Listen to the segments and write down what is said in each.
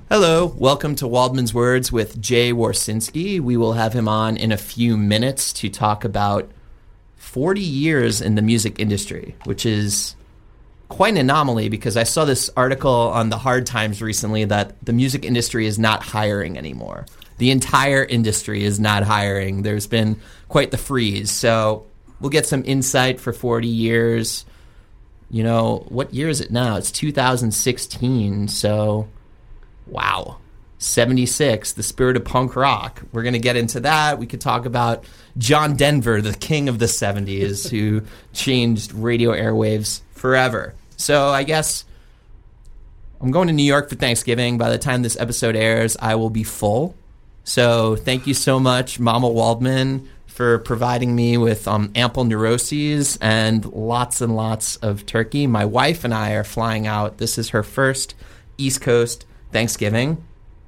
Hello, welcome to Waldman's Words with Jay Warsinski. We will have him on in a few minutes to talk about 40 years in the music industry, which is quite an anomaly because I saw this article on the Hard Times recently that the music industry is not hiring anymore. The entire industry is not hiring. There's been quite the freeze. So we'll get some insight for 40 years. You know, what year is it now? It's 2016, so wow. 76, the spirit of punk rock. We're going to get into that. We could talk about John Denver, the king of the 70s, who changed radio airwaves forever. So I guess I'm going to New York for Thanksgiving. By the time this episode airs, I will be full. So thank you so much, Mama Waldman, for providing me with ample neuroses and lots of turkey. My wife and I are flying out. This is her first East Coast Thanksgiving.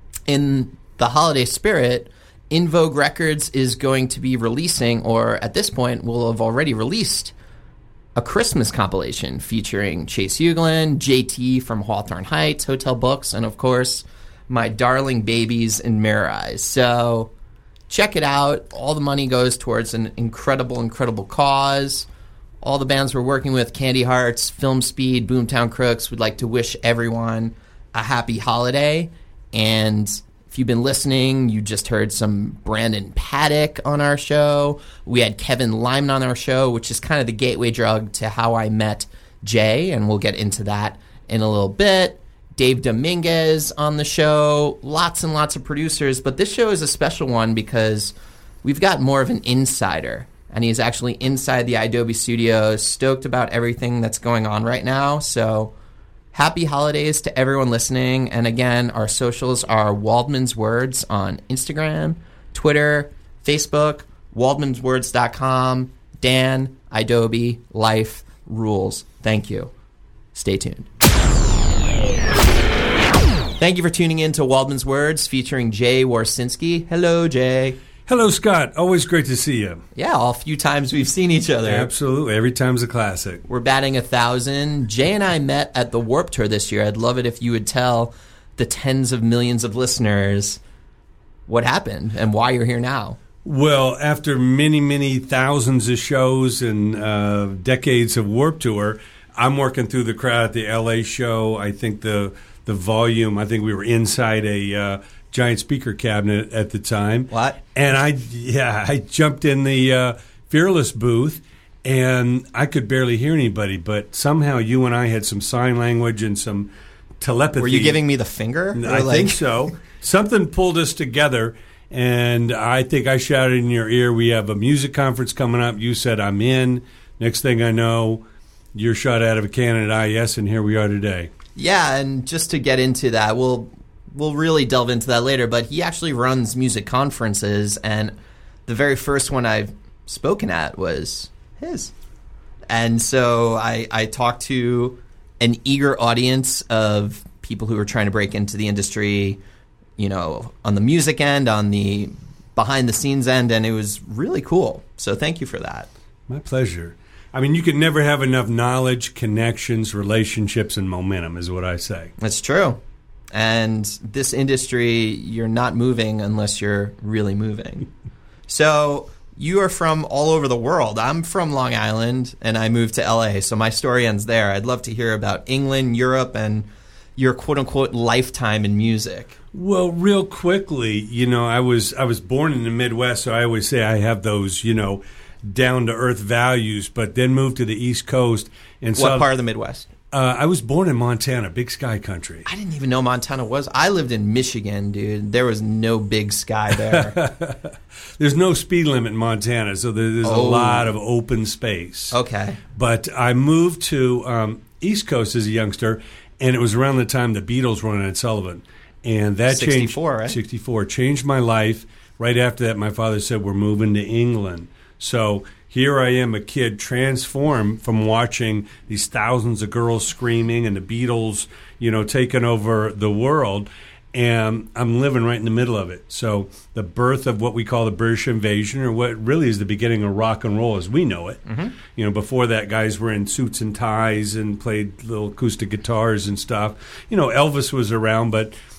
In the holiday spirit, In Vogue Records is going to be releasing, or at this point will have already released, a Christmas compilation featuring Chase Uglin, JT from Hawthorne Heights, Hotel Books, and of course, my darling babies in Mirror Eyes. So check it out. All the money goes towards an incredible cause. All the bands we're working with, Candy Hearts, Film Speed, Boomtown Crooks, would like to wish everyone a happy holiday. And if you've been listening, you just heard some Brandon Paddock on our show. We had Kevin Lyman on our show, which is kind of the gateway drug to how I met Jay, and we'll get into that in a little bit. Dave Dominguez on the show, lots and lots of producers, but this show is a special one because we've got more of an insider, and he's actually inside the Adobe Studios, stoked about everything that's going on right now. So happy holidays to everyone listening. And again, our socials are Waldman's Words on Instagram, Twitter, Facebook, waldmanswords.com. Dan, Adobe, life rules. Thank you. Stay tuned. Thank you for tuning in to Waldman's Words featuring Jay Warsinski. Hello, Jay. Hello, Scott. Always great to see you. Yeah, all few times we've seen each other. Absolutely. Every time's a classic. We're batting 1,000. Jay and I met at the Warped Tour this year. I'd love it if you would tell the tens of millions of listeners what happened and why you're here now. Well, after many thousands of shows and decades of Warped Tour, I'm working through the crowd at the L.A. show. I think the volume, I think we were inside a giant speaker cabinet at the time. What? And I jumped in the Fearless booth, and I could barely hear anybody, but somehow you and I had some sign language and some telepathy. Were you giving me the finger? I think so. Something pulled us together, and I think I shouted in your ear, we have a music conference coming up. You said, I'm in. Next thing I know, you're shot out of a cannon at IES, and here we are today. Yeah, and just to get into that, we'll really delve into that later, but he actually runs music conferences, and the very first one I've spoken at was his. And so I talked to an eager audience of people who are trying to break into the industry, you know, on the music end, on the behind-the-scenes end, and it was really cool. So thank you for that. My pleasure. I mean, you can never have enough knowledge, connections, relationships, and momentum, is what I say. That's true. And this industry, you're not moving unless you're really moving. So you are from all over the world. I'm from Long Island, and I moved to L.A., so my story ends there. I'd love to hear about England, Europe, and your quote-unquote lifetime in music. Well, real quickly, you know, I was born in the Midwest, so I always say I have those, you know, down-to-earth values, but then moved to the East Coast. And what part of the Midwest? I was born in Montana, Big Sky Country. I didn't even know Montana was. I lived in Michigan, dude. There was no big sky there. There's no speed limit in Montana, so there's a lot of open space. Okay. But I moved to East Coast as a youngster, and it was around the time the Beatles were on Ed Sullivan. And that 64, changed, right? 64, changed my life. Right after that, my father said, we're moving to England. So here I am, a kid transformed from watching these thousands of girls screaming and the Beatles, you know, taking over the world. And I'm living right in the middle of it. So the birth of what we call the British invasion, or what really is the beginning of rock and roll as we know it. Mm-hmm. You know, before that, guys were in suits and ties and played little acoustic guitars and stuff. You know, Elvis was around, but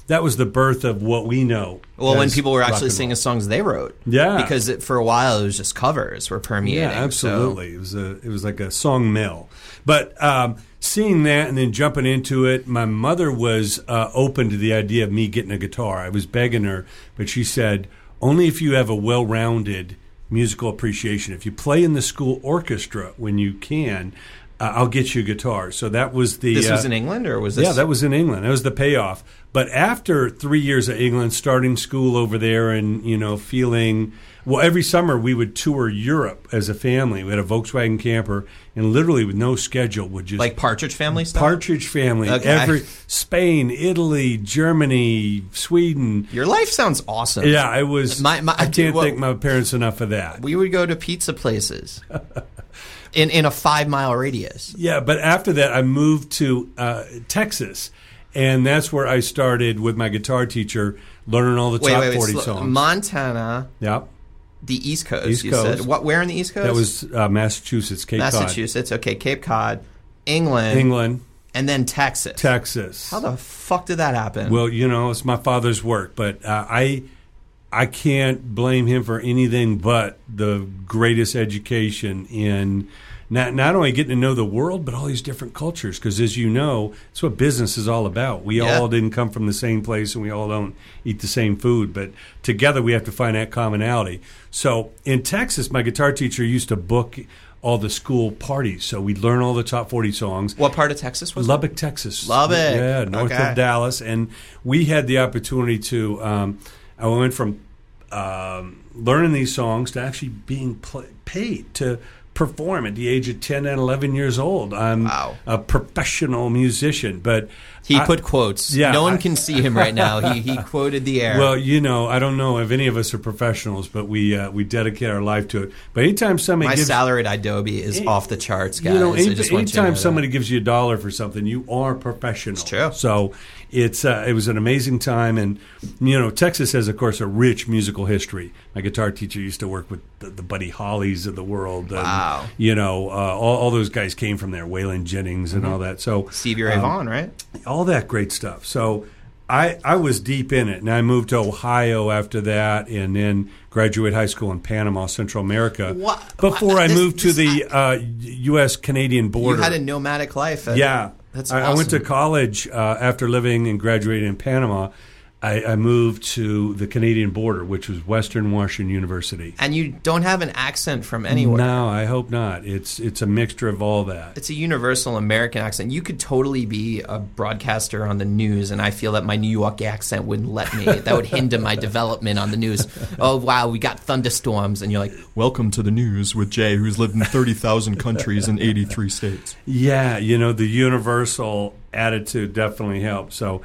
that was the birth of what we know. Well, when people were rock actually and singing roll. songs they wrote. Yeah. Because for a while it was just covers were permeating. Yeah, absolutely. It was like a song mill. But seeing that and then jumping into it, my mother was open to the idea of me getting a guitar. I was begging her, but she said, only if you have a well-rounded musical appreciation. If you play in the school orchestra when you can, I'll get you a guitar. So that was the... This was in England, or was this... Yeah, that was in England. That was the payoff. But after 3 years of England, starting school over there and, feeling... Well, every summer we would tour Europe as a family. We had a Volkswagen camper, and literally with no schedule would just... Like Partridge Family stuff? Partridge Family. Okay. Spain, Italy, Germany, Sweden. Your life sounds awesome. Yeah, I was... I can't thank my parents enough for that. We would go to pizza places in a 5-mile radius. Yeah, but after that I moved to Texas, and that's where I started with my guitar teacher, learning all the top 40 songs. Montana... Yeah. The East Coast, East you Coast. said. Where in the East Coast? That was Massachusetts, Cape Cod. Massachusetts, okay, Cape Cod, England, and then Texas. How the fuck did that happen? Well, it's my father's work, but I can't blame him for anything but the greatest education in not only getting to know the world, but all these different cultures. Because as you know, it's what business is all about. We all didn't come from the same place, and we all don't eat the same food. But together, we have to find that commonality. So in Texas, my guitar teacher used to book all the school parties. So we'd learn all the top 40 songs. What part of Texas was Lubbock, Texas. Lubbock. Yeah, north of Dallas. And we had the opportunity to, I went from learning these songs to actually being paid to perform at the age of 10 and 11 years old. I'm a professional musician, but he put quotes. Yeah, no one can see him right now. He quoted the air. Well, I don't know if any of us are professionals, but we dedicate our life to it. But anytime somebody my salary at Adobe is off the charts, guys. Anytime somebody gives you $1 for something, you are professional. It's true. So it was an amazing time, and Texas has, of course, a rich musical history. My guitar teacher used to work with the Buddy Hollies of the world. Wow. And, all those guys came from there, Waylon Jennings and all that. So Stevie Ray Vaughan, right? All that great stuff. So I was deep in it, and I moved to Ohio after that, and then graduated high school in Panama, Central America. Before I moved to the U.S.-Canadian border. You had a nomadic life. Yeah. That's awesome. I went to college after living and graduating in Panama. I moved to the Canadian border, which was Western Washington University. And you don't have an accent from anywhere. No, I hope not. It's a mixture of all that. It's a universal American accent. You could totally be a broadcaster on the news, and I feel that my New York accent wouldn't let me. That would hinder my development on the news. Oh, wow, we got thunderstorms. And you're like, welcome to the news with Jay, who's lived in 30,000 countries in 83 states. Yeah, the universal attitude definitely helped. So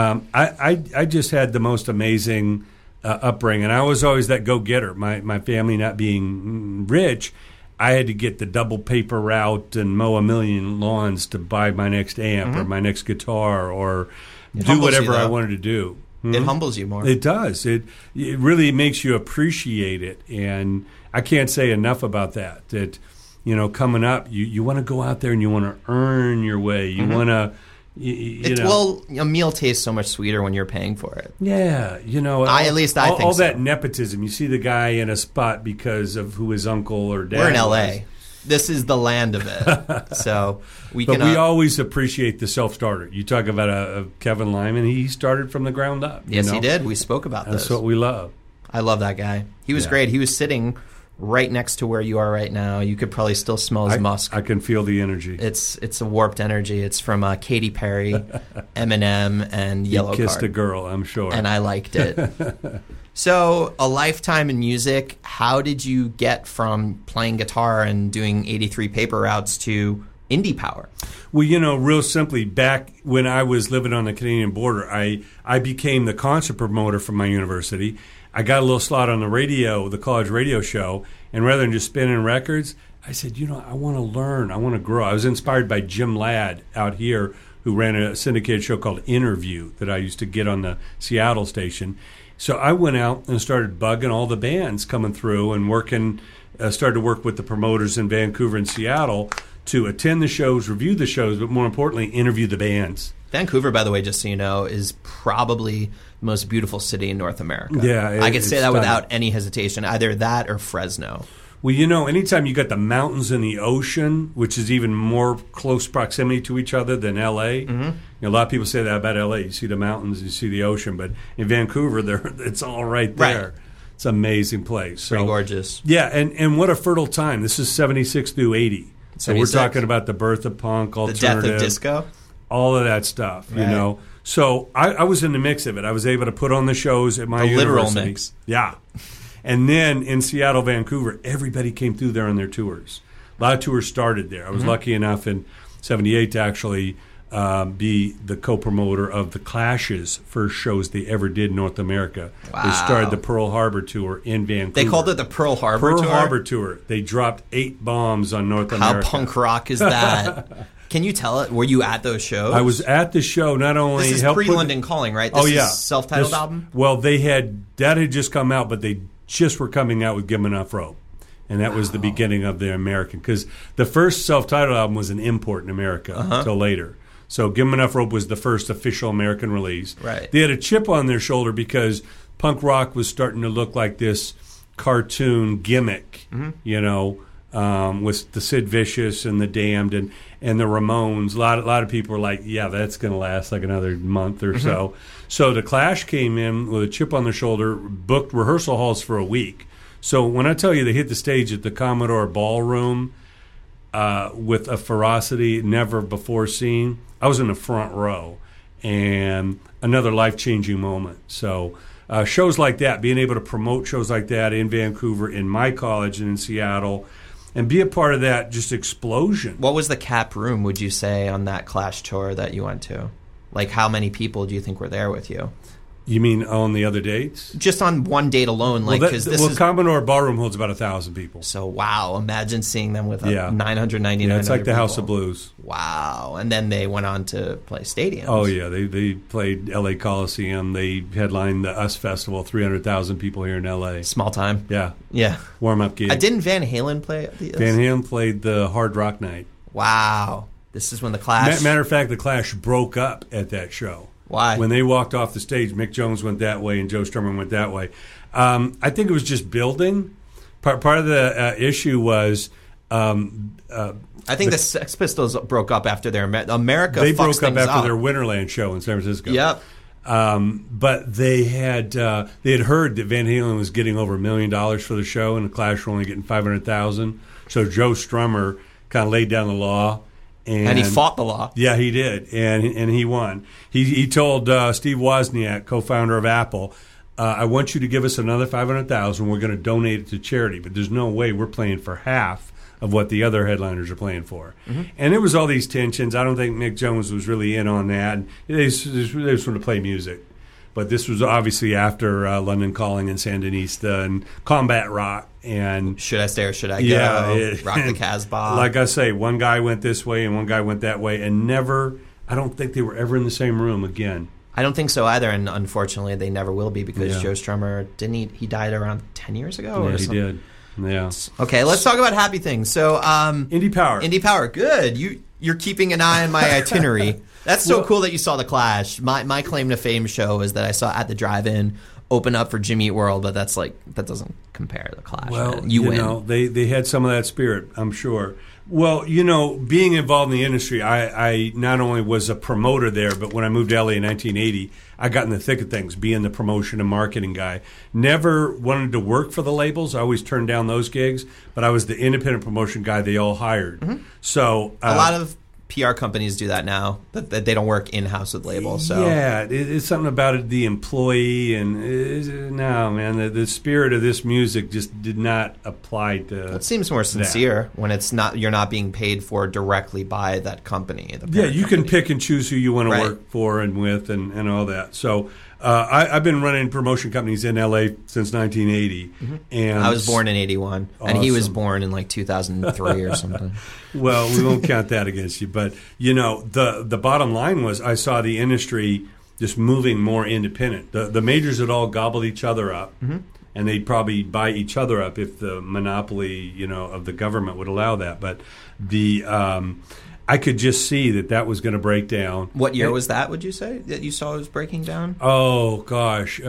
I just had the most amazing upbringing. And I was always that go-getter. My family not being rich, I had to get the double paper route and mow a million lawns to buy my next amp or my next guitar or do whatever I wanted to do. It humbles you more. It does. It really makes you appreciate it. And I can't say enough about that. That, coming up, you want to go out there and you want to earn your way. You want to... Well, a meal tastes so much sweeter when you're paying for it. Yeah, I think all so. That nepotism. You see the guy in a spot because of who his uncle or dad. We're in LA. Was. This is the land of it. So we can. But we always appreciate the self-starter. You talk about a Kevin Lyman. He started from the ground up. Yes, he did. We spoke about this. That's what we love. I love that guy. He was great. He was sitting right next to where you are right now. You could probably still smell his musk. I can feel the energy. It's a warped energy. It's from Katy Perry, Eminem, and Yellow Card. You kissed a girl, I'm sure. And I liked it. So, a lifetime in music, how did you get from playing guitar and doing 83 paper routes to indie power? Well, real simply, back when I was living on the Canadian border, I became the concert promoter for my university. I got a little slot on the radio, the college radio show, and rather than just spinning records, I said, I want to learn. I want to grow. I was inspired by Jim Ladd out here, who ran a syndicated show called Interview that I used to get on the Seattle station. So I went out and started bugging all the bands coming through and started to work with the promoters in Vancouver and Seattle to attend the shows, review the shows, but more importantly, interview the bands. Vancouver, by the way, just so you know, is probably the most beautiful city in North America. Yeah, I could say that stunning. without any hesitation. Either that or Fresno. Well, anytime you got the mountains and the ocean, which is even more close proximity to each other than L.A. A lot of people say that about L.A. You see the mountains, you see the ocean, but in Vancouver, it's all right there. Right. It's an amazing place. So, Pretty gorgeous. Yeah, and what a fertile time. This is 76 through 80. So we're 76. talking about the birth of punk, The alternative. death of disco. All of that stuff, Right. So I was in the mix of it. I was able to put on the shows at my The literal university. mix. Yeah. And then in Seattle, Vancouver, everybody came through there on their tours. A lot of tours started there. I was lucky enough in 78 to actually be the co-promoter of the Clash's first shows they ever did in North America. Wow. They started the Pearl Harbor tour in Vancouver. They called it the Pearl Harbor Pearl Tour. Harbor tour. They dropped 8 bombs on North How America. punk rock is that? Can you tell it? Were you at those shows? I was at the show. Not only This is helped put pre-London Calling, right? This yeah, is self-titled This- album? Well, that had just come out, but they just were coming out with "Give 'Em Enough Rope," and that was the beginning of the American. Because the first self-titled album was an import in America until later. So "Give 'Em Enough Rope" was the first official American release. Right. They had a chip on their shoulder because punk rock was starting to look like this cartoon gimmick, with the Sid Vicious and the Damned and the Ramones. A lot of people were like, yeah, that's going to last like another month or so. So the Clash came in with a chip on their shoulder, booked rehearsal halls for a week. So when I tell you they hit the stage at the Commodore Ballroom with a ferocity never before seen, I was in the front row, and another life-changing moment. So shows like that, being able to promote shows like that in Vancouver, in my college, and in Seattle, and be a part of that just explosion. What was the cap room, would you say, on that Clash tour that you went to? Like, how many people do you think were there with you? You mean on the other dates? Just on one date alone, like, because this is... Commodore Ballroom holds about 1,000 people. So, wow, imagine seeing them with 999 Yeah, it's like other the House of people. Blues. Wow. And then they went on to play stadiums. Oh, yeah. They played L.A. Coliseum. They headlined the US Festival, 300,000 people here in L.A. Small time. Yeah. Yeah. Warm-up gig. Didn't Van Halen play at the... Van Halen played the Hard Rock Night. Wow. This is when the Clash... Matter of fact, the Clash broke up at that show. Why? When they walked off the stage, Mick Jones went that way and Joe Strummer went that way. I think it was just building. Part of the issue was... I think the Sex Pistols broke up after their... America They fucks broke up things after their Winterland show in San Francisco. Yep. But they had heard that Van Halen was getting over $1 million for the show, and the Clash were only getting $500,000. So Joe Strummer kind of laid down the law, And he fought the law. Yeah, he did, and he won. He told Steve Wozniak, co-founder of Apple, I want you to give us another $500,000. We're going to donate it to charity, but there's no way we're playing for half of what the other headliners are playing for. Mm-hmm. And there was all these tensions. I don't think Mick Jones was really in on that. They just wanted to play music. But this was obviously after London Calling and Sandinista and Combat Rock. And Should I Stay or Should I Go? Yeah, Rock the Casbah. Like I say, one guy went this way and one guy went that way, and I don't think they were ever in the same room again. I don't think so either, and unfortunately they never will be because Yeah. Joe Strummer, he died around 10 years ago? Yeah, or he something? did. Yeah. Okay, let's talk about happy things. So, Indie Power. Indie Power, good. You're keeping an eye on my itinerary. That's so cool that you saw the Clash. My claim to fame show is that I saw At the Drive-In open up for Jimmy Eat World, but that doesn't compare to the Clash. Well, man. You win. know, they had some of that spirit, I'm sure. Well, being involved in the industry, I not only was a promoter there, but when I moved to LA in 1980, I got in the thick of things, being the promotion and marketing guy. Never wanted to work for the labels. I always turned down those gigs, but I was the independent promotion guy they all hired. Mm-hmm. So a lot of PR companies do that now, but they don't work in-house with labels. So yeah, it's something about it, the employee, and no, man, the spirit of this music just did not apply to. It seems more sincere when you're not being paid for directly by that company. Yeah, you can pick and choose who you want to Right. work for and with, and all that. So I've been running promotion companies in LA since 1980, and I was born in 81, and he was Awesome. born in like 2003 or something. Well, we won't count that against you. But, the bottom line was I saw the industry just moving more independent. The majors had all gobbled each other up, and they'd probably buy each other up if the monopoly, of the government would allow that. But I could just see that was going to break down. What year was that, would you say, that you saw it was breaking down? Oh, gosh.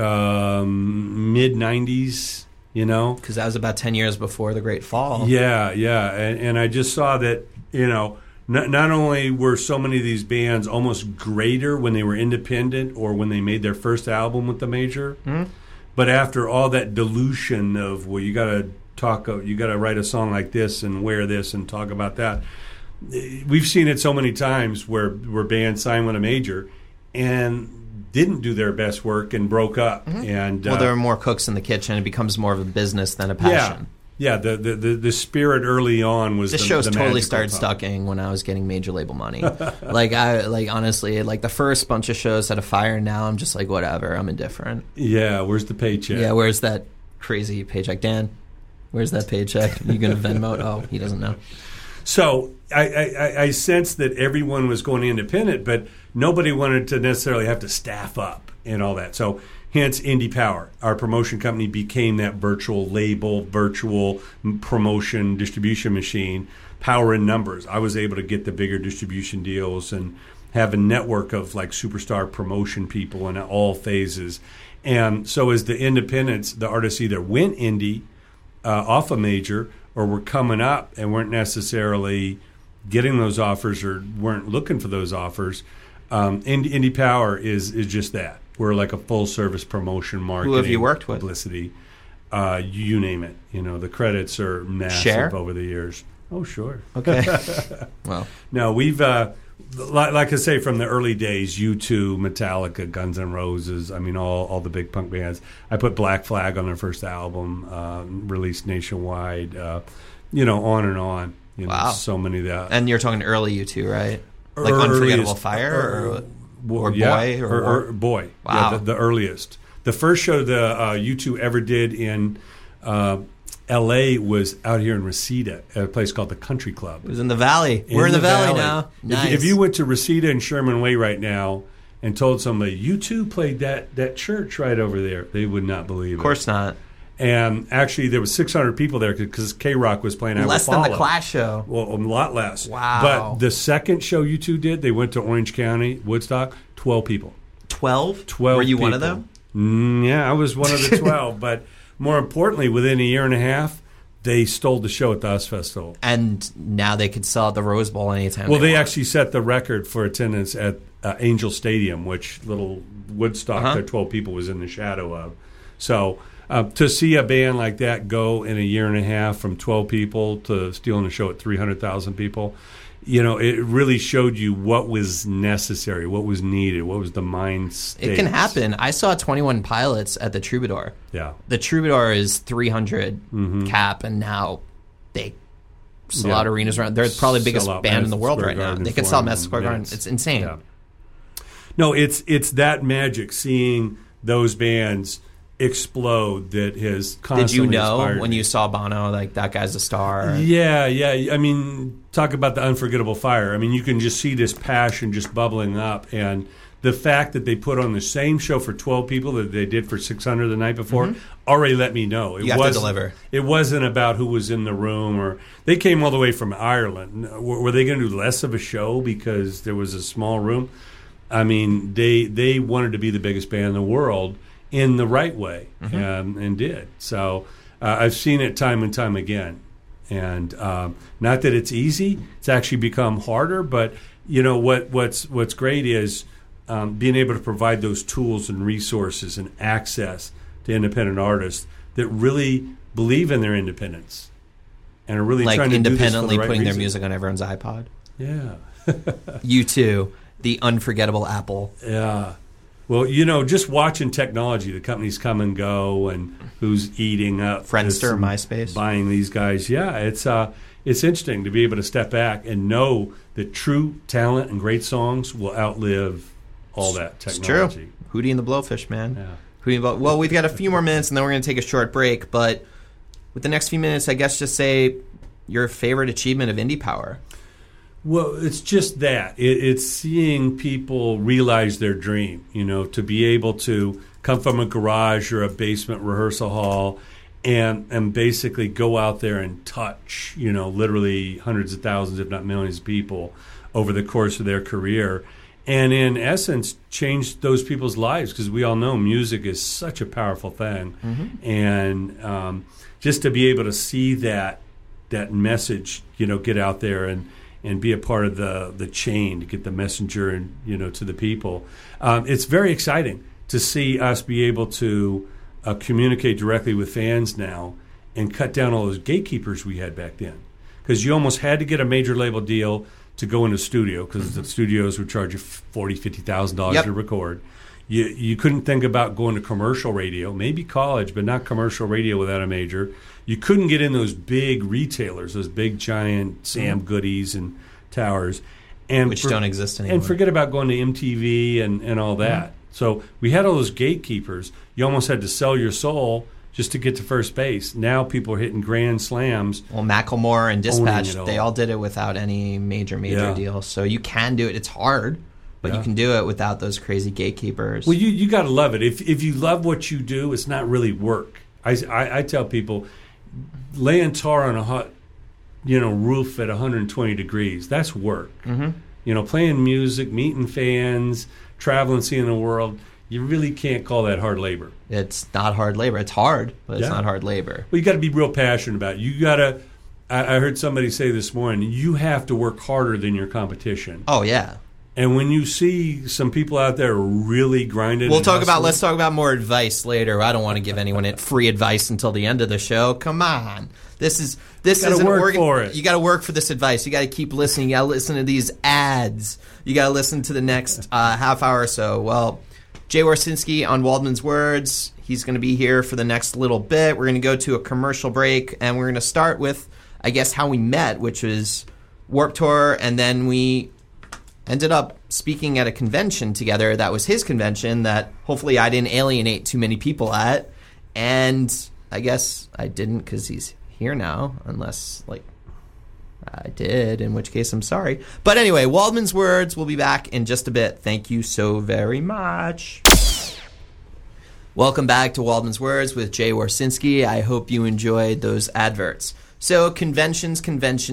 Mid-'90s, you know? Because that was about 10 years before the Great Fall. Yeah. And I just saw that, you know, not only were so many of these bands almost greater when they were independent or when they made their first album with the major, but after all that dilution of, well, you got to write a song like this and wear this and talk about that. We've seen it so many times where bands signed with a major and didn't do their best work and broke up. And well, there are more cooks in the kitchen. It becomes more of a business than a passion. Yeah. The spirit early on was this show's totally started sucking when I was getting major label money. Honestly, the first bunch of shows had a fire, and now I'm just like, whatever. I'm indifferent. Yeah, where's the paycheck? Yeah, where's that crazy paycheck, Dan? Where's that paycheck? You gonna Venmo it? Oh, he doesn't know. So I sensed that everyone was going independent, but nobody wanted to necessarily have to staff up and all that. So hence Indie Power. Our promotion company became that virtual label, virtual promotion distribution machine, power in numbers. I was able to get the bigger distribution deals and have a network of like superstar promotion people in all phases. And so as the independents, the artists either went indie off a major or were coming up and weren't necessarily getting those offers or weren't looking for those offers. Indie Power is just that. We're like a full-service promotion, marketing, who have you worked with? Publicity, you name it. You know, the credits are massive over the years. Oh, sure. Okay. Well, no, we've like I say, from the early days, U2, Metallica, Guns N' Roses. I mean, all the big punk bands. I put Black Flag on their first album, released nationwide. You know, on and on. You know, so many of that. And you're talking early U2, right? Like Unforgettable Fire, or yeah, Boy, or Boy. Wow, yeah, the earliest. The first show the U2 ever did in L.A. was out here in Reseda at a place called the Country Club. It was in the Valley. We're in the valley now. Nice. If you went to Reseda and Sherman Way right now and told somebody, U2 played that church right over there, they would not believe it. Of course not. And actually, there was 600 people there because K-Rock was playing. Less than the Clash show. Well, a lot less. Wow. But the second show U2 did, they went to Orange County, Woodstock, 12 people. 12? 12 Were you people. one of them? Yeah, I was one of the 12. But more importantly, within a year and a half, they stole the show at the US Festival. And now they could sell at the Rose Bowl anytime they actually set the record for attendance at Angel Stadium, which little Woodstock that 12 people was in the shadow of. So to see a band like that go in a year and a half from 12 people to stealing a show at 300,000 people, you know, it really showed you what was necessary, what was needed, what was the mind state. It can happen. I saw 21 Pilots at the Troubadour. Yeah. The Troubadour is 300 cap, and now they sell out arenas around. They're probably the biggest band in the world right now. They can sell Madison Square Garden. It's insane. Yeah. No, it's that magic, seeing those bands explode that has constantly Did you know inspired when me. you saw Bono, like, that guy's a star? Yeah. I mean, talk about the unforgettable fire. I mean, you can just see this passion just bubbling up, and the fact that they put on the same show for 12 people that they did for 600 the night before already let me know. You have to deliver. It wasn't about who was in the room, or they came all the way from Ireland. Were they going to do less of a show because there was a small room? I mean, they wanted to be the biggest band in the world in the right way, and did. So I've seen it time and time again. And not that it's easy. It's actually become harder. But, you know, what's great is being able to provide those tools and resources and access to independent artists that really believe in their independence and are really trying to independently do this for the right putting their reason. music on everyone's iPod. Yeah. U2, the unforgettable Apple. Yeah. Well, you know, just watching technology, the companies come and go, and who's eating up Friendster, MySpace, buying these guys. Yeah, it's interesting to be able to step back and know that true talent and great songs will outlive all that technology. It's true. Hootie and the Blowfish, man. Yeah. Hootie and well, we've got a few more minutes, and then we're going to take a short break. But with the next few minutes, I guess just say your favorite achievement of Indie Power. Well, it's just that. It's seeing people realize their dream, you know, to be able to come from a garage or a basement rehearsal hall and basically go out there and touch, you know, literally hundreds of thousands, if not millions of people over the course of their career. And in essence, changed those people's lives, because we all know music is such a powerful thing. And just to be able to see that message, get out there and be a part of the chain to get the messenger and to the people. It's very exciting to see us be able to communicate directly with fans now and cut down all those gatekeepers we had back then. Because you almost had to get a major label deal to go into studio, because the studios would charge you $40,000, $50,000 to record. You couldn't think about going to commercial radio, maybe college, but not commercial radio without a major. You couldn't get in those big retailers, those big giant Sam Goodies and Towers. Which don't exist anymore. And forget about going to MTV and all that. So we had all those gatekeepers. You almost had to sell your soul just to get to first base. Now people are hitting grand slams. Well, Macklemore and Dispatch, they all did it without any major deal. So you can do it. It's hard, but you can do it without those crazy gatekeepers. Well, you got to love it. If you love what you do, it's not really work. I tell people, laying tar on a hot roof at 120 degrees, that's work. Playing music, meeting fans, traveling, seeing the world, you really can't call that hard labor. It's not hard labor. It's hard, but it's not hard labor. Well, you got to be real passionate about it. You got to. I heard somebody say this morning, you have to work harder than your competition. Oh yeah. And when you see some people out there really grinding, let's talk about more advice later. I don't want to give anyone free advice until the end of the show. Come on. This is work for it. You got to work for this advice. You got to keep listening. You got to listen to these ads. You got to listen to the next half hour or so. Well, Jay Warsinski on Waldman's Words. He's going to be here for the next little bit. We're going to go to a commercial break, and we're going to start with, I guess, how we met, which was Warped Tour, and then we ended up speaking at a convention together. That was his convention that hopefully I didn't alienate too many people at, and I guess I didn't because he's here now, unless, I did, in which case I'm sorry. But anyway, Waldman's Words will be back in just a bit. Thank you so very much. Welcome back to Waldman's Words with Jay Warsinski. I hope you enjoyed those adverts. So conventions.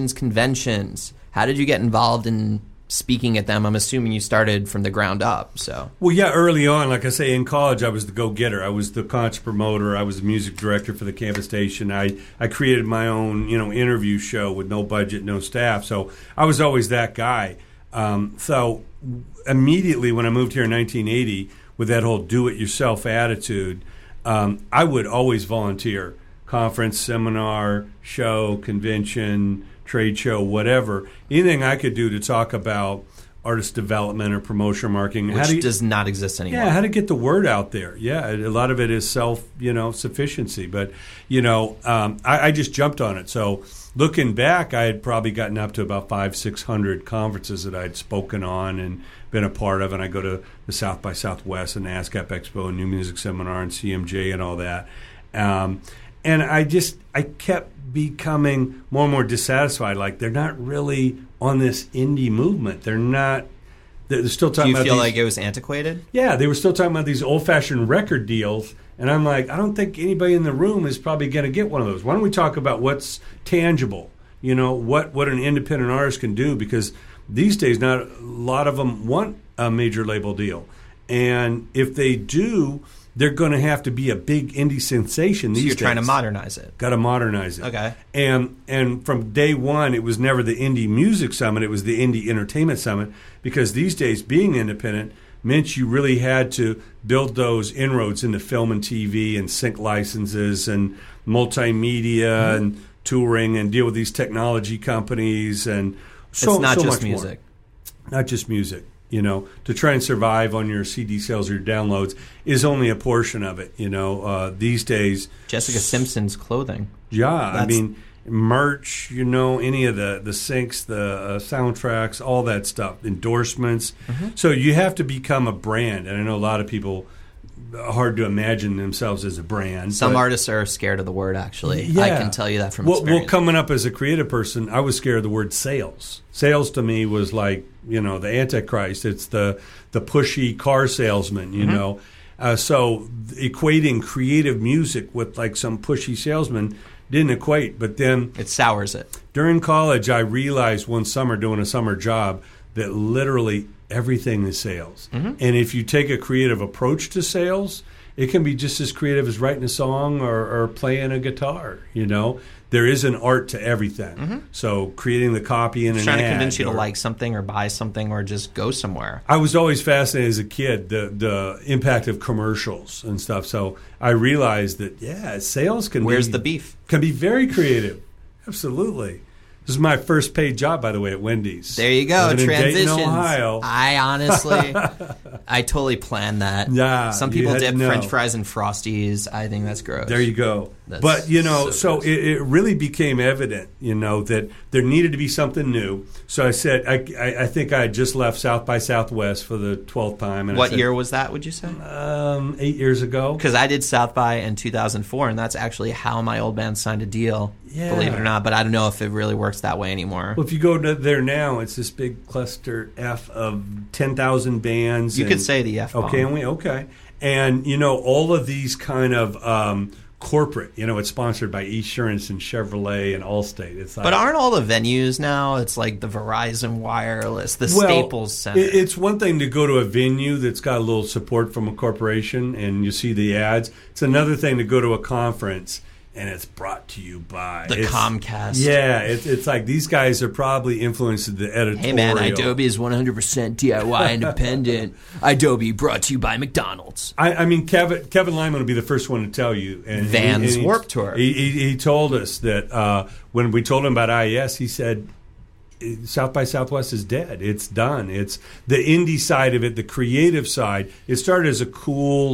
How did you get involved in speaking at them? I'm assuming you started from the ground up. So. Well, yeah, early on, like I say, in college, I was the go-getter. I was the concert promoter. I was the music director for the campus station. I created my own, interview show with no budget, no staff. So I was always that guy. So immediately when I moved here in 1980, with that whole do-it-yourself attitude, I would always volunteer. Conference, seminar, show, convention, trade show, whatever. Anything I could do to talk about artist development or promotion marketing. Which does not exist anymore. Yeah, how to get the word out there. Yeah, a lot of it is sufficiency. But, I just jumped on it. So looking back, I had probably gotten up to about 500-600 conferences that I'd spoken on and been a part of. And I go to the South by Southwest and ASCAP Expo and New Music Seminar and CMJ and all that. And I kept becoming more and more dissatisfied. Like, they're not really on this indie movement. They're still talking about. Do you feel like it was antiquated? Yeah, they were still talking about these old-fashioned record deals. And I'm like, I don't think anybody in the room is probably going to get one of those. Why don't we talk about what's tangible? What an independent artist can do? Because these days, not a lot of them want a major label deal. And if they do, they're going to have to be a big indie sensation these days. So you're trying to modernize it. Got to modernize it. Okay. And from day one, it was never the Indie Music Summit. It was the Indie Entertainment Summit, because these days being independent meant you really had to build those inroads into film and TV and sync licenses and multimedia and touring and deal with these technology companies. And it's not just much music. More. Not just music. To try and survive on your CD sales or your downloads is only a portion of it. These days, Jessica Simpson's clothing. Yeah, merch. Any of the syncs, the soundtracks, all that stuff, endorsements. So you have to become a brand, and I know a lot of people hard to imagine themselves as a brand. Some artists are scared of the word, actually. Yeah. I can tell you that from experience. Well, coming up as a creative person, I was scared of the word sales. Sales to me was like, the Antichrist. It's the pushy car salesman, know. So equating creative music with like some pushy salesman didn't equate. But then it sours it. During college, I realized one summer doing a summer job that literally everything is sales. Mm-hmm. And if you take a creative approach to sales, it can be just as creative as writing a song or playing a guitar. There is an art to everything. Mm-hmm. So creating the copy in an ad. Trying to convince you to like something or buy something or just go somewhere. I was always fascinated as a kid, the impact of commercials and stuff. So I realized that, sales can Where's the beef? Can be very creative. Absolutely. This is my first paid job, by the way, at Wendy's. There you go. Living in Transitions. Dayton, Ohio. I honestly, I totally planned that. Yeah, Some you people had to dip know. French fries in Frosties. I think that's gross. There you go. That's But, so gross. it really became evident, that there needed to be something new. So I said, I think I had just left South by Southwest for the 12th time. And What year was that, would you say? 8 years ago. Because I did South by in 2004, and that's actually how my old band signed a deal, believe it or not. But I don't know if it really works that way anymore. Well, if you go to there now, it's this big cluster F of 10,000 bands. You could say the F-bomb. Oh, can we? Okay. And, all of these kind of corporate, it's sponsored by Esurance and Chevrolet and Allstate. It's like, But aren't all the venues now, it's like the Verizon Wireless, the Staples Center. It's one thing to go to a venue that's got a little support from a corporation and you see the ads. It's another thing to go to a conference and it's brought to you by Comcast. Yeah, it's like these guys are probably influenced the editorial. Hey man, Adobe is 100% DIY independent. Adobe brought to you by McDonald's. I mean, Kevin Lyman will be the first one to tell you. And Vans Warped Tour. He told us that when we told him about IES, he said, South by Southwest is dead. It's done. It's the indie side of it, the creative side. It started as a cool,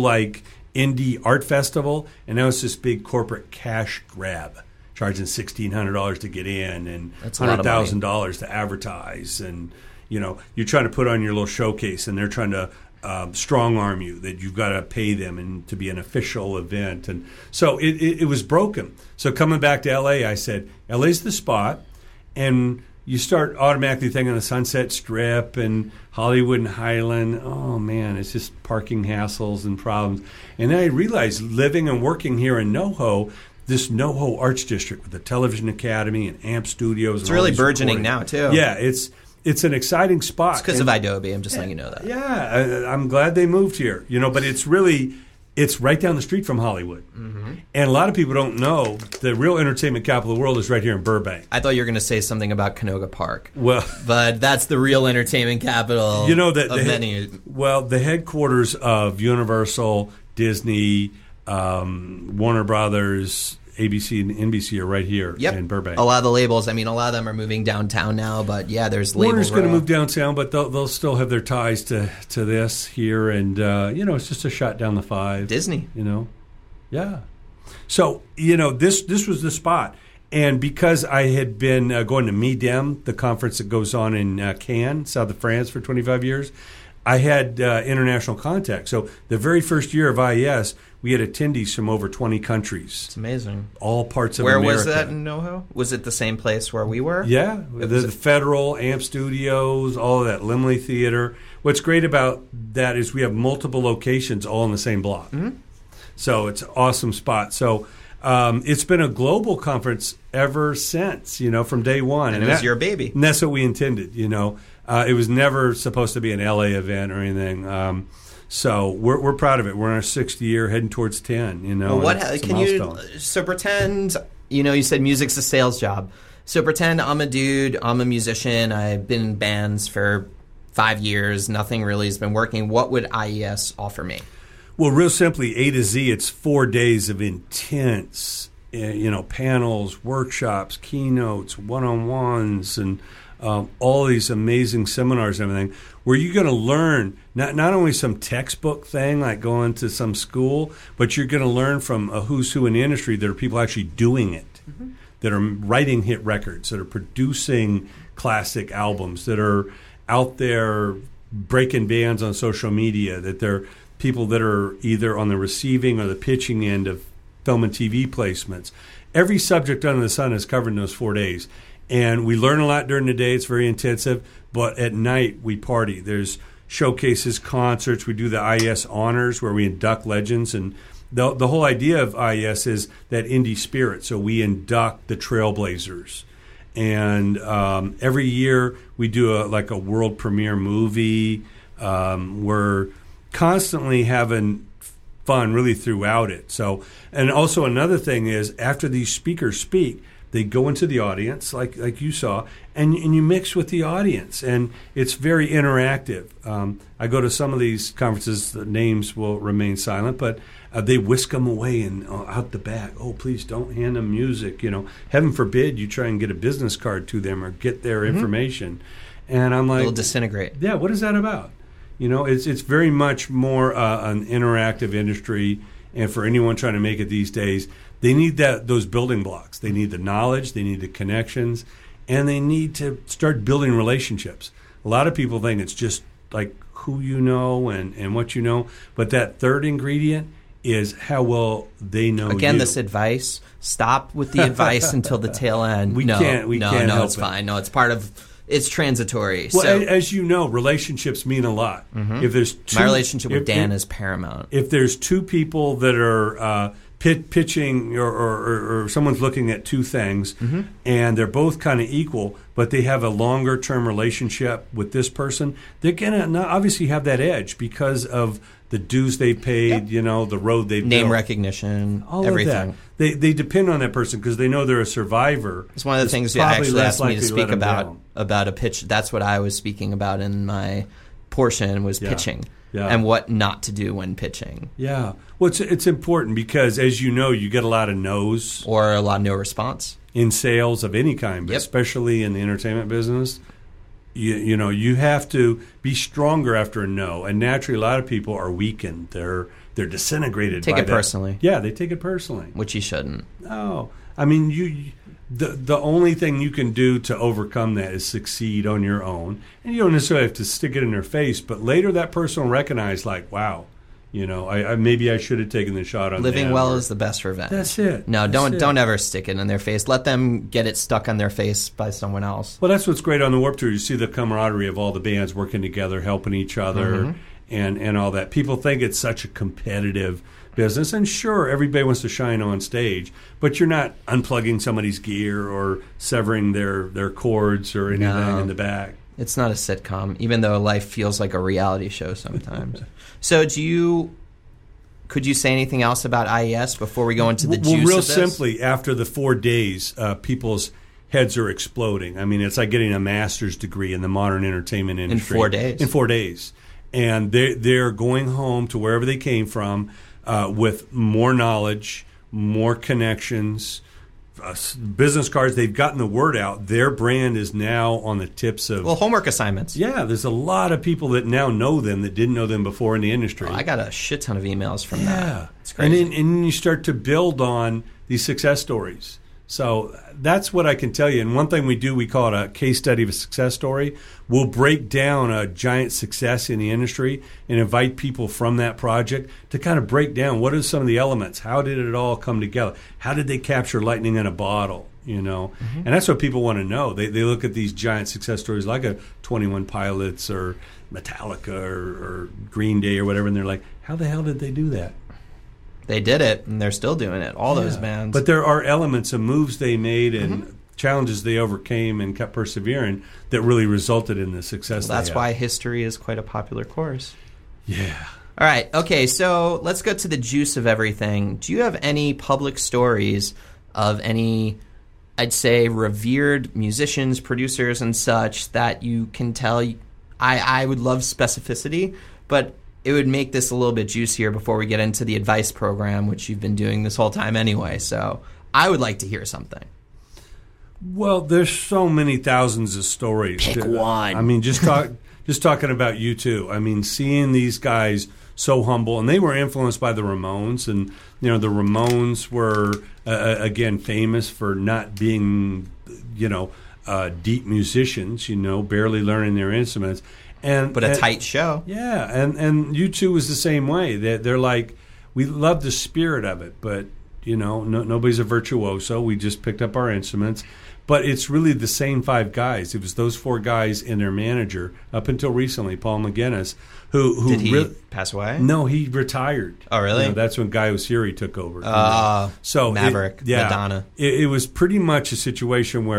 indie art festival, and now it's this big corporate cash grab, charging $1,600 to get in and $100,000 to advertise, and you're trying to put on your little showcase, and they're trying to strong arm you that you've got to pay them and to be an official event, and so it was broken. So coming back to LA, I said LA's the spot, and you start automatically thinking of the Sunset Strip and Hollywood and Highland. Oh, man, it's just parking hassles and problems. And then I realized living and working here in NoHo, this NoHo Arts District with the Television Academy and AMP Studios. It's really burgeoning now, too. Yeah, it's an exciting spot. It's because of Adobe. I'm just letting you know that. Yeah, I'm glad they moved here. But it's right down the street from Hollywood. Mm-hmm. And a lot of people don't know the real entertainment capital of the world is right here in Burbank. I thought you were going to say something about Canoga Park. Well, but that's the real entertainment capital of many. Well, the headquarters of Universal, Disney, Warner Brothers, ABC and NBC are right here in Burbank. A lot of the labels, a lot of them are moving downtown now, but there's labels. Warner's going to move downtown, but they'll still have their ties to this here, and it's just a shot down the 5. Disney, yeah. So this was the spot, and because I had been going to MIDEM, the conference that goes on in Cannes, south of France, for 25 years, I had international contacts. So the very first year of IES, we had attendees from over 20 countries. It's amazing. All parts of Where America. was that in NoHo? Was it the same place where we were? Yeah. The Federal, AMP Studios, all of that, Limley Theater. What's great about that is we have multiple locations all in the same block. Mm-hmm. So it's an awesome spot. So it's been a global conference ever since, from day one. And it was your baby. And that's what we intended, It was never supposed to be an LA event or anything. So we're proud of it. We're in our 6th year, heading towards 10. Well, what can you? So pretend. You said music's a sales job. So pretend I'm a dude. I'm a musician. I've been in bands for 5 years. Nothing really has been working. What would IES offer me? Well, real simply, A to Z. It's 4 days of intense, panels, workshops, keynotes, one-on-ones, and all these amazing seminars and everything, where you're going to learn not only some textbook thing like going to some school, but you're going to learn from a who's who in the industry that are people actually doing it, that are writing hit records, that are producing classic albums, that are out there breaking bands on social media, that they're people that are either on the receiving or the pitching end of film and TV placements. Every subject under the sun is covered in those 4 days. And we learn a lot during the day. It's very intensive. But at night, we party. There's showcases, concerts. We do the IES Honors where we induct legends. And the whole idea of IES is that indie spirit. So we induct the trailblazers. And every year we do a world premiere movie. We're constantly having fun really throughout it. So, and also another thing is after these speakers speak, they go into the audience like you saw, and you mix with the audience, and it's very interactive. I go to some of these conferences, the names will remain silent, but they whisk them away and out the back. Oh, please don't hand them music. Heaven forbid you try and get a business card to them or get their information. And I'm like, it'll disintegrate. Yeah, what is that about? It's very much more an interactive industry, and for anyone trying to make it these days, they need those building blocks. They need the knowledge, they need the connections, and they need to start building relationships. A lot of people think it's just like who you know and what you know, but that third ingredient is how well they know Again, you. this advice, stop with the advice until the tail end. We can't help it's it. fine. No, it's part of... It's transitory. Well, so, as you know, relationships mean a lot. If there's my relationship with Dan is paramount. If there's two people that are pitching or someone's looking at two things and they're both kind of equal, but they have a longer term relationship with this person, they're going to obviously have that edge because of the dues they paid, the road they've Name built. recognition, all everything. Of that. They depend on that person because they know they're a survivor. It's one of the things you actually asked me to speak about a pitch. That's what I was speaking about in my portion was pitching and what not to do when pitching. Yeah. Well, it's important because, as you know, you get a lot of no's. Or a lot of no response. In sales of any kind, but especially in the entertainment business. You have to be stronger after a no, and naturally, a lot of people are weakened. They're disintegrated. Take by it that. Personally. Yeah, they take it personally, which you shouldn't. No, I mean the only thing you can do to overcome that is succeed on your own, and you don't necessarily have to stick it in their face. But later, that person will recognize, like, wow, maybe I should have taken the shot on living them, well is the best revenge. That's it. No, don't ever stick it in their face. Let them get it stuck on their face by someone else. Well, that's what's great on the Warped Tour. You see the camaraderie of all the bands working together, helping each other, and all that. People think it's such a competitive business, and sure, everybody wants to shine on stage, but you're not unplugging somebody's gear or severing their cords or anything in the back. It's not a sitcom, even though life feels like a reality show sometimes. So could you say anything else about IES before we go into the juice real of this? Simply, after the 4 days, people's heads are exploding. I mean, it's like getting a master's degree in the modern entertainment industry. In 4 days? In 4 days. And they're going home to wherever they came from with more knowledge, more connections, business cards. They've gotten the word out. Their brand is now on the tips of... Well, homework assignments. Yeah, there's a lot of people that now know them that didn't know them before in the industry. I got a shit ton of emails from that. It's crazy. And then you start to build on these success stories. So that's what I can tell you. And one thing we do, we call it a case study of a success story. We'll break down a giant success in the industry and invite people from that project to kind of break down what are some of the elements. How did it all come together? How did they capture lightning in a bottle? And that's what people want to know. They look at these giant success stories like a 21 Pilots or Metallica or Green Day or whatever, and they're like, how the hell did they do that? They did it, and they're still doing it, all those bands. But there are elements of moves they made and challenges they overcame and kept persevering that really resulted in the success they had. That's why history is quite a popular course. Yeah. All right. Okay, so let's go to the juice of everything. Do you have any public stories of any, I'd say, revered musicians, producers, and such that you can tell? I would love specificity, but it would make this a little bit juicier before we get into the advice program, which you've been doing this whole time anyway. So I would like to hear something. Well, there's so many thousands of stories. Pick one. I mean, just talking about U2. I mean, seeing these guys so humble, and they were influenced by the Ramones, and the Ramones were again famous for not being, deep musicians. Barely learning their instruments. But a tight show. Yeah, and U2 was the same way. They're like, we love the spirit of it, but, nobody's a virtuoso. We just picked up our instruments. But it's really the same 5 guys. It was those 4 guys and their manager, up until recently, Paul McGuinness, who Did he pass away? No, he retired. Oh, really? That's when Guy Oseary took over. So Maverick, Madonna. It was pretty much a situation where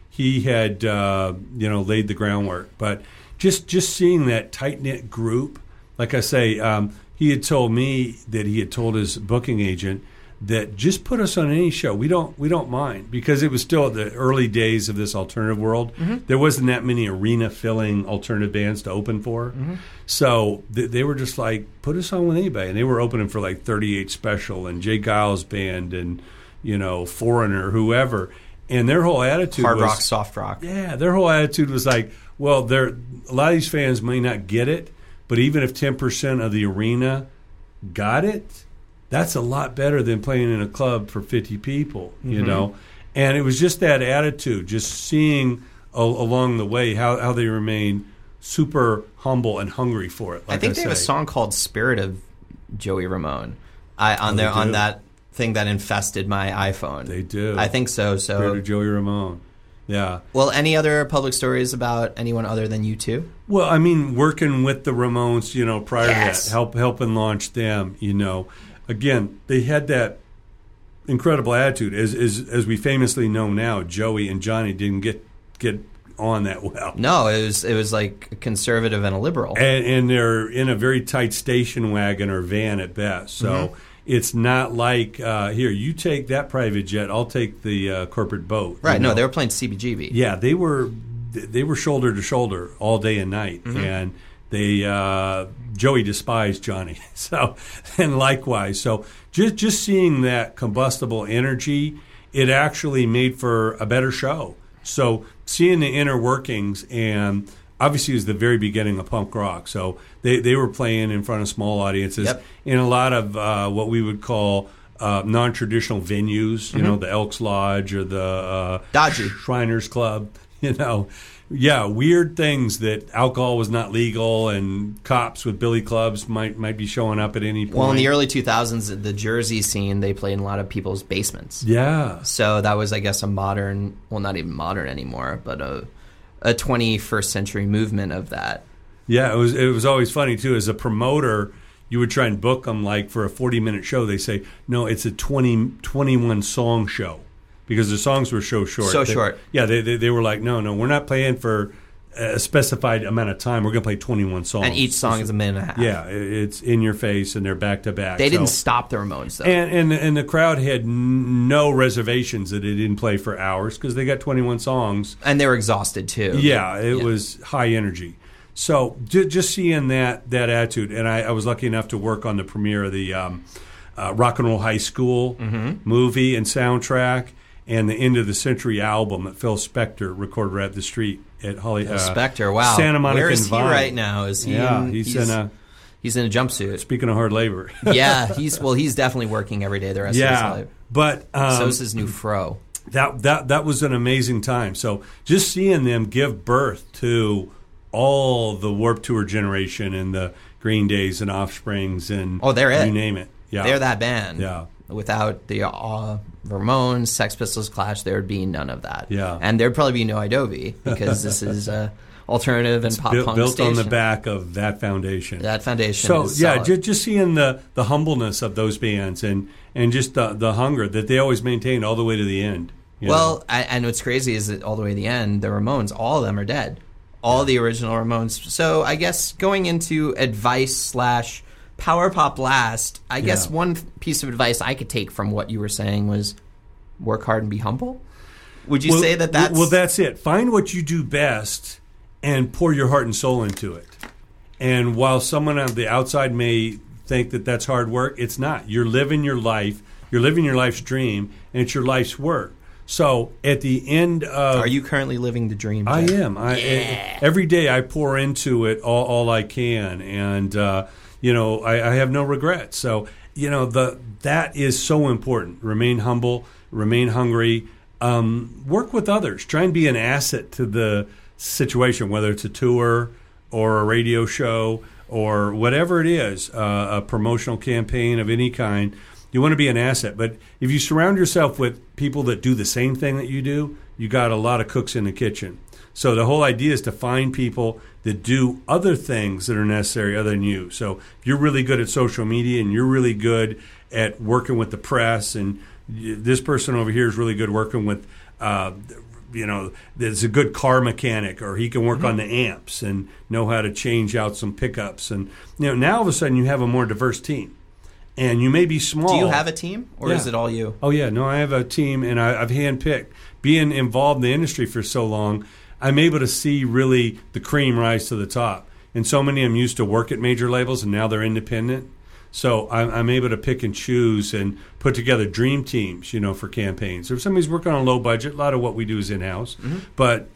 he had laid the groundwork. But just seeing that tight knit group, like I say, he had told me that he had told his booking agent that just put us on any show. We don't mind, because it was still the early days of this alternative world. Mm-hmm. There wasn't that many arena filling alternative bands to open for. Mm-hmm. So they were just like, put us on with anybody. And they were opening for like 38 Special and Jay Giles Band and, Foreigner, whoever. And their whole attitude hard was rock, soft rock. Yeah, their whole attitude was like, well, a lot of these fans may not get it, but even if 10% of the arena got it, that's a lot better than playing in a club for 50 people, mm-hmm. And it was just that attitude, just seeing along the way how they remain super humble and hungry for it. I think they have a song called "Spirit of Joey Ramone" on that thing that infested my iPhone. They do. I think so. Spirit of Joey Ramone. Yeah. Well, any other public stories about anyone other than you two? Well, I mean, working with the Ramones, prior to that, helping launch them, Again, they had that incredible attitude. As we famously know now, Joey and Johnny didn't get on that well. No, it was like a conservative and a liberal. And they're in a very tight station wagon or van at best. So mm-hmm. It's not like, here, you take that private jet, I'll take the corporate boat. Right, no, they were playing CBGB. Yeah, they were shoulder to shoulder all day and night. Mm-hmm. And Joey despised Johnny, and likewise. So just seeing that combustible energy, it actually made for a better show. So seeing the inner workings, and obviously it was the very beginning of punk rock. So they were playing in front of small audiences yep. in a lot of what we would call non-traditional venues. Mm-hmm. The Elks Lodge or the Dodgy Shriners Club. Yeah, weird things that alcohol was not legal, and cops with billy clubs might be showing up at any point. Well, in the early 2000s, the Jersey scene, they played in a lot of people's basements. Yeah. So that was, I guess, a modern, well, not even modern anymore, but a 21st century movement of that. Yeah, it was always funny, too. As a promoter, you would try and book them, like, for a 40-minute show. They say, no, it's a 21-song show. Because the songs were so short. Short. Yeah, they were like, no, we're not playing for a specified amount of time. We're going to play 21 songs. And each song is a minute and a half. Yeah, it's in your face, and they're back to back. They didn't stop the Ramones, though. And the crowd had no reservations that it didn't play for hours, because they got 21 songs. And they were exhausted, too. Yeah, it was high energy. So just seeing that attitude, and I was lucky enough to work on the premiere of the Rock and Roll High School mm-hmm. movie and soundtrack, and the End of the Century album that Phil Spector recorded right at the street at Spector, wow. Santa Monica. Where is he Vine. right now? Is he? Yeah, he's in a jumpsuit. Speaking of hard labor. Yeah, he's definitely working every day the rest of his life. But so's his new fro. That was an amazing time. So just seeing them give birth to all the Warped Tour generation and the Green Days and Offsprings and they're it. You name it. Yeah, they're that band. Yeah. Without the Ramones, Sex Pistols, Clash, there would be none of that. Yeah. And there'd probably be no Idovi, because this is alternative and pop punk built station. on the back of that foundation. That foundation. So is yeah, solid. just seeing the humbleness of those bands and just the hunger that they always maintained all the way to the end. Well, and what's crazy is that all the way to the end, the Ramones, all of them are dead. All the original Ramones. So I guess going into advice / Power Pop last, I guess one piece of advice I could take from what you were saying was work hard and be humble. Would you say that's... Well, that's it. Find what you do best and pour your heart and soul into it. And while someone on the outside may think that that's hard work, it's not. You're living your life. You're living your life's dream, and it's your life's work. So at the end of... Are you currently living the dream, Jeff? I am. Yeah. Every day I pour into it all I can, and... I have no regrets. So, that is so important. Remain humble, remain hungry, work with others. Try and be an asset to the situation, whether it's a tour or a radio show or whatever it is, a promotional campaign of any kind. You want to be an asset. But if you surround yourself with people that do the same thing that you do, you got a lot of cooks in the kitchen. So the whole idea is to find people that do other things that are necessary other than you. So if you're really good at social media and you're really good at working with the press, and this person over here is really good working with there's a good car mechanic, or he can work on the amps and know how to change out some pickups. And now all of a sudden you have a more diverse team. And you may be small. Do you have a team, or is it all you? Oh, yeah. No, I have a team, and I've handpicked. Being involved in the industry for so long, I'm able to see really the cream rise to the top. And so many of them used to work at major labels, and now they're independent. So I'm able to pick and choose and put together dream teams, for campaigns. If somebody's working on a low budget, a lot of what we do is in-house. Mm-hmm. But,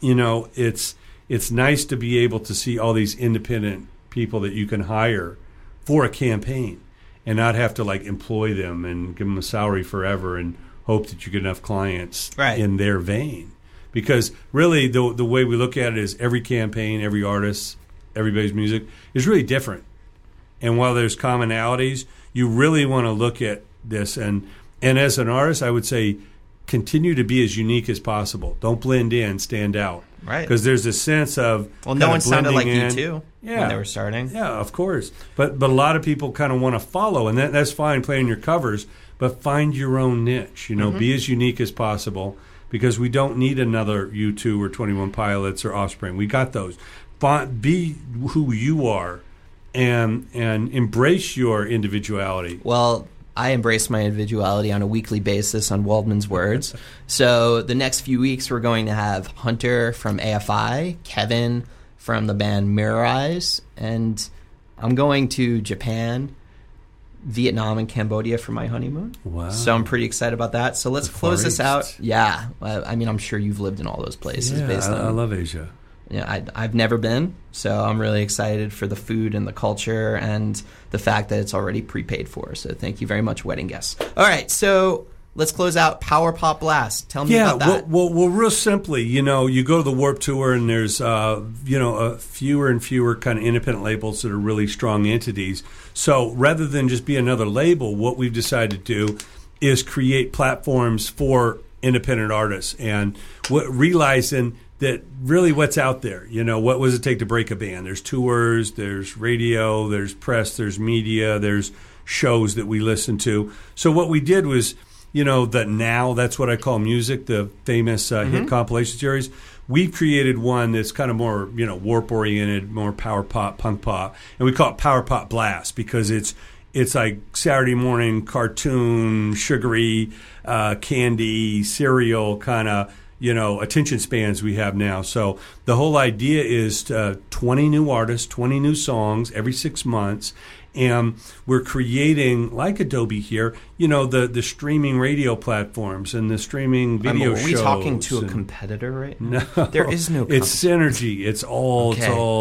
it's nice to be able to see all these independent people that you can hire for a campaign and not have to, employ them and give them a salary forever and hope that you get enough clients in their vein. Because really the way we look at it is every campaign, every artist, everybody's music is really different. And while there's commonalities, you really want to look at this. And as an artist, I would say continue to be as unique as possible. Don't blend in, stand out. Right. Because there's a sense of no one sounded like in. you too when they were starting. Yeah, of course. But a lot of people kind of want to follow, and that's fine playing your covers, but find your own niche. Be as unique as possible, because we don't need another U2 or 21 Pilots or Offspring. We got those. Be who you are. And embrace your individuality. Well, I embrace my individuality on a weekly basis on Waldman's Words. So the next few weeks we're going to have Hunter from AFI, Kevin from the band Mirror Eyes, and I'm going to Japan, Vietnam, and Cambodia for my honeymoon. Wow. So I'm pretty excited about that. So let's close this out. Yeah. I mean, I'm sure you've lived in all those places. Yeah, I love Asia. Yeah, I've never been, so I'm really excited for the food and the culture and the fact that it's already prepaid for. So thank you very much, wedding guests. All right, so let's close out Power Pop Blast. Tell me about that. Well, real simply, you go to the Warped Tour and there's, fewer and fewer kind of independent labels that are really strong entities. So rather than just be another label, what we've decided to do is create platforms for independent artists and realizing that really what's out there, what does it take to break a band? There's tours, there's radio, there's press, there's media, there's shows that we listen to. So what we did was, the Now, that's what I call music, the famous hit compilation series. We created one that's kind of more, warp-oriented, more power pop, punk pop. And we call it Power Pop Blast because it's like Saturday morning cartoon, sugary, candy, cereal kind of, attention spans we have now. So the whole idea is 20 new artists, 20 new songs every 6 months. And we're creating, like Adobe here, the streaming radio platforms and the streaming video shows. Are we talking to a competitor right now? No. There is no It's synergy. It's all.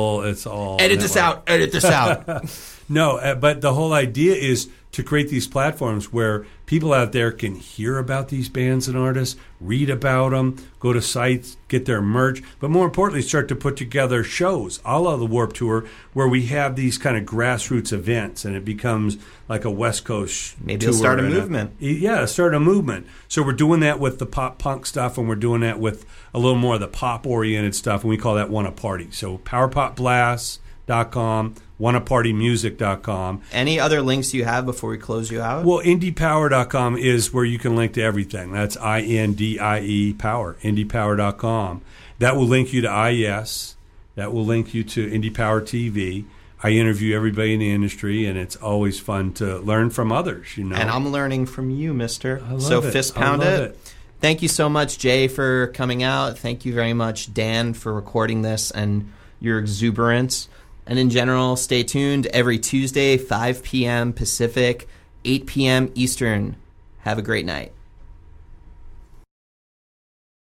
Edit this out. No, but the whole idea is to create these platforms where people out there can hear about these bands and artists, read about them, go to sites, get their merch, but more importantly, start to put together shows, a la the Warped Tour, where we have these kind of grassroots events, and it becomes like a West Coast Maybe tour. It'll start a movement. Start a movement. So we're doing that with the pop-punk stuff, and we're doing that with a little more of the pop-oriented stuff, and we call that Wanna Party. So PowerPopBlast.com, WannaPartyMusic.com. Any other links you have before we close you out? Well, IndiePower.com is where you can link to everything. That's INDIE Power, IndiePower.com. That will link you to IES. That will link you to IndiePower TV. I interview everybody in the industry, and it's always fun to learn from others, And I'm learning from you, mister. I love so it. fist pound it. Thank you so much, Jay, for coming out. Thank you very much, Dan, for recording this and your exuberance. And in general, stay tuned every Tuesday, 5 p.m. Pacific, 8 p.m. Eastern. Have a great night.